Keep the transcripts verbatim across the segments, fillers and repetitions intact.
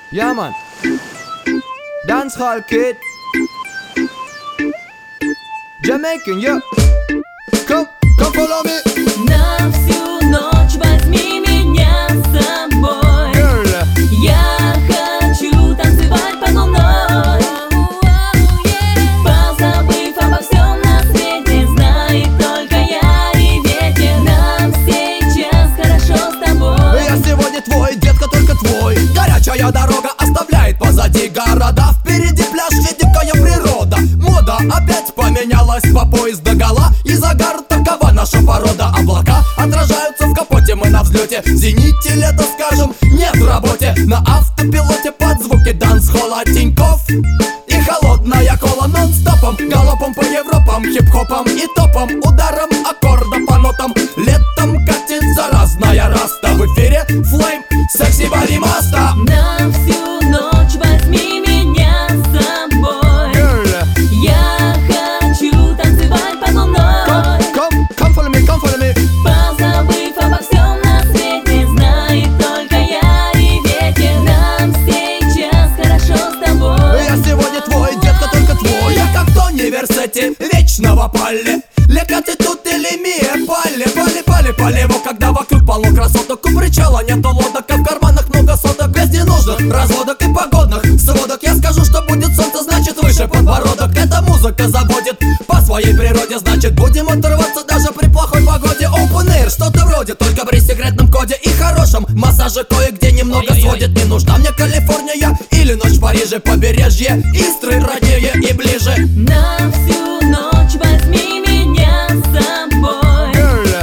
Yeah, man. Dancehall kid. Jamaican, yeah. Come, come follow me. На всю ночь возьми меня с собой. Girl. Я хочу танцевать подо позабыв обо всем на свете, знает только я и ветер. Нам сейчас хорошо с тобой. Я сегодня твой, детка, только твой. Горячая дорога оставляет позади города. Впереди пляж и дикая природа. Мода опять поменялась по пояс догола. И загар, такова наша порода. Облака отражаются в капоте, мы на взлете. В зените лето, скажем, нет в работе. На автопилоте под звуки дансхолла, Тинькофф и холодная кола. Нон-стопом, галопом по Европам, хип-хопом и топом, ударом аккорда по нотам. Летом катится разная раста. В эфире Flame, секси Маста. На всю ночь возьми меня с собой. Girl. Я хочу танцевать подо мной. Come, come follow me, come follow me. Позабыв обо всем на свете, знает только я и ветер. Нам сейчас хорошо с тобой. Я сегодня твой, детка, только твой. Я как Тони Версетти, вечного Палли. Лекати тут или Мия Палли. Палли, палли, полево, когда вокруг полно красоток. У причала нету лодок, а в карманах много соток. Без ненужных разводок и погодных сводок. Я скажу, что будет солнце, значит выше подбородок. Эта музыка заводит по своей природе. Значит будем отрываться даже при плохой погоде. Open air, что-то вроде, только при секретном коде и хорошем массаже кое-где немного сводит. Не нужна мне Калифорния или ночь в Париже. Побережье Истры роднее и ближе. На всю ночь возьми меня с собой. Girl.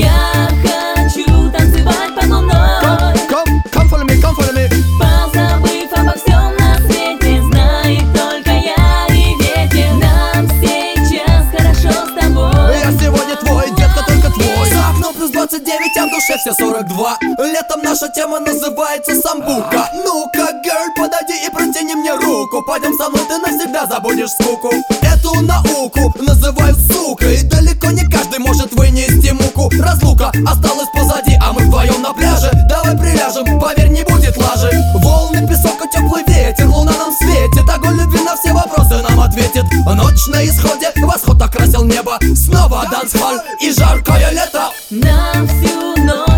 Я хочу танцевать подо мной. Come, come follow me, come follow me. Позабыв обо всем на свете, знает только я и ветер. Нам сейчас хорошо с тобой. Я сегодня твой, детка, только твой. За окном плюс двадцать девять, а в душе все сорок два. Летом наша тема называется самбука. Ну-ка, girl, подойди и протяни мне руку. Пойдем со мной, ты навсегда забудешь скуку. Эту науку называют сукой. И далеко не каждый может вынести муку. Разлука осталась позади, а мы вдвоем на пляже. Давай приляжем, поверь, не будет лажи. Волны, песок и теплый ветер, луна нам светит. Огонь любви на все вопросы нам ответит. Ночь на исходе, восход окрасил небо. Снова дансхолл и жаркое лето. На всю ночь